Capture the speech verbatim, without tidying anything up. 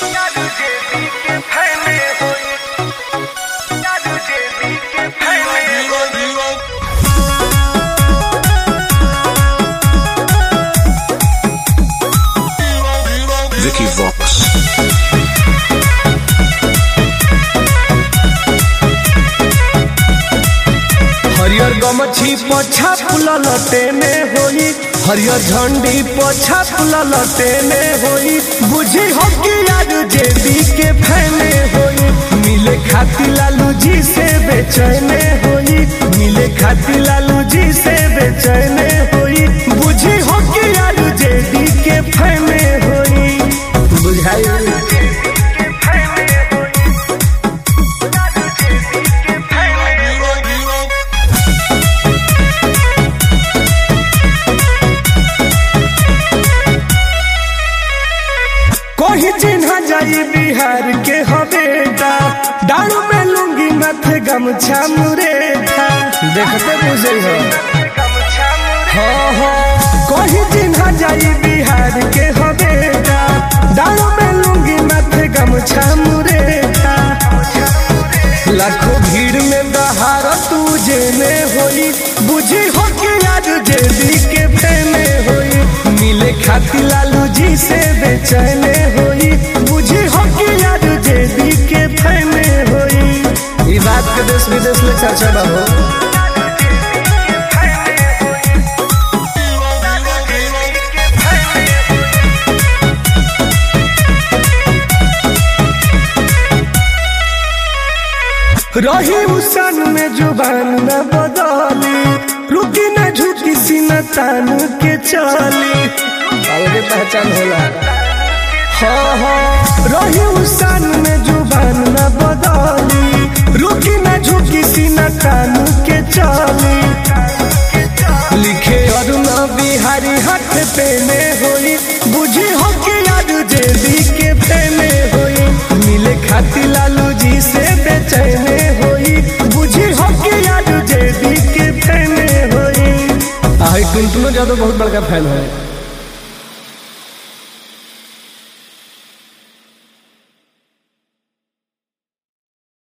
Vicky Vox. हरियर गमछी पछा फुला लटेने होई, हरियर झंडी पछा फुला लटेने होई। बुझी हो कि यार जेबी के फैने होई, मिले खाती लालू जी से बेचैने होई, मिले खाती लालू जी से बेचैने होई। बुझी हो कि यार जेबी के फैने होई, बुझाई कोई चिन्हा जाई बिहार के हो बेटा, डारू में लुंगी माथे गमछा मुरेठा। देखते बुझे हो हाँ हाँ कोई चिन्हा जाई बिहार के हो बेटा, डारू में लुंगी माथे गमछा मुरेठा। लाखों भीड़ में बहार तू जेने होई, बुझी हो कि आज जेबी के फेने होई। मिले खाती लालू जी से बेचैने होई, बुझी हो कि आज जेबी के फेने होई। ये बात के देश विदेश में चर्चा बा हो। रही उसन में जुबान न बदली, रुकी न झुकी सीना तान के चली। अलगे पहचान होला हाँ हाँ रही उसन में जुबान न बदली, रुकी न झुकी सीना तान के चली। लिखे अरुण बिहारी हाथ पेने होई, बुझी हो कि याद जेबी के फेने होई। मिले खाती लालू जी से बेचैने होई, बुझी हो कि याद जेबी के फेने होई। आई टुनटुनो जादव बहुत बड़का फैन है।